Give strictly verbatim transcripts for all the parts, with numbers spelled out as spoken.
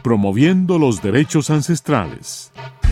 promoviendo los derechos ancestrales.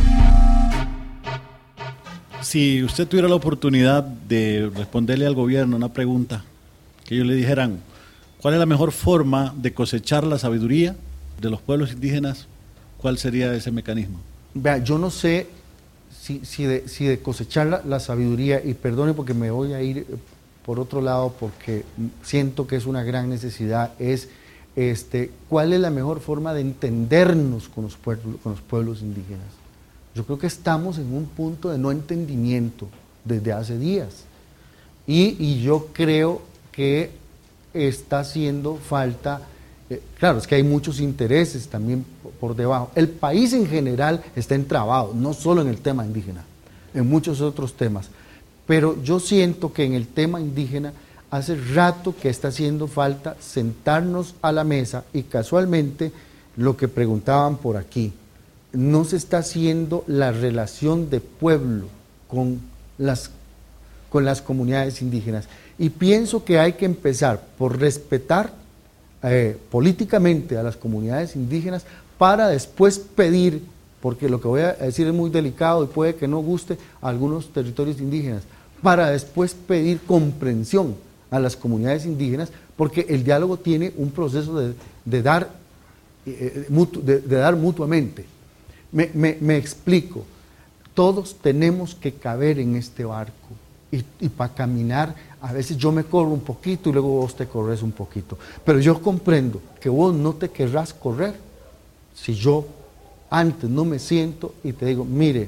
Si usted tuviera la oportunidad de responderle al gobierno una pregunta, que ellos le dijeran, ¿cuál es la mejor forma de cosechar la sabiduría de los pueblos indígenas? ¿Cuál sería ese mecanismo? Vea, yo no sé si, si, de, si de cosechar la, la sabiduría, y perdone porque me voy a ir por otro lado porque siento que es una gran necesidad, es este, ¿cuál es la mejor forma de entendernos con los pueblos, con los pueblos indígenas? Yo creo que estamos en un punto de no entendimiento desde hace días, y, y yo creo que está haciendo falta, eh, claro, es que hay muchos intereses también por, por debajo. El país en general está entrabado, no solo en el tema indígena, en muchos otros temas, pero yo siento que en el tema indígena hace rato que está haciendo falta sentarnos a la mesa, y casualmente lo que preguntaban por aquí, no se está haciendo la relación de pueblo con las, con las comunidades indígenas. Y pienso que hay que empezar por respetar eh, políticamente a las comunidades indígenas para después pedir, porque lo que voy a decir es muy delicado y puede que no guste a algunos territorios indígenas, para después pedir comprensión a las comunidades indígenas, porque el diálogo tiene un proceso de, de, dar, eh, mutu, de, de dar mutuamente. Me, me, me explico, todos tenemos que caber en este barco, y, y para caminar, a veces yo me corro un poquito y luego vos te corres un poquito, pero yo comprendo que vos no te querrás correr si yo antes no me siento y te digo, mire,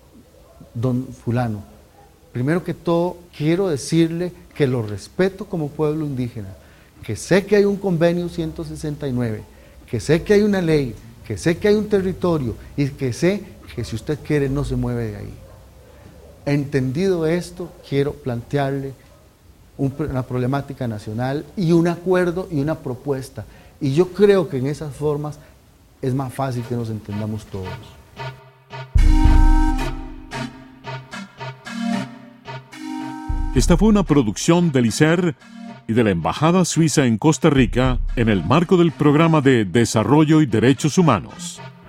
don fulano, primero que todo quiero decirle que lo respeto como pueblo indígena, que sé que hay un convenio ciento sesenta y nueve, que sé que hay una ley, que sé que hay un territorio, y que sé que si usted quiere no se mueve de ahí. Entendido esto, quiero plantearle un, una problemática nacional y un acuerdo y una propuesta, y yo creo que en esas formas es más fácil que nos entendamos todos. Esta fue una producción del I C E R y de la Embajada Suiza en Costa Rica en el marco del Programa de Desarrollo y Derechos Humanos.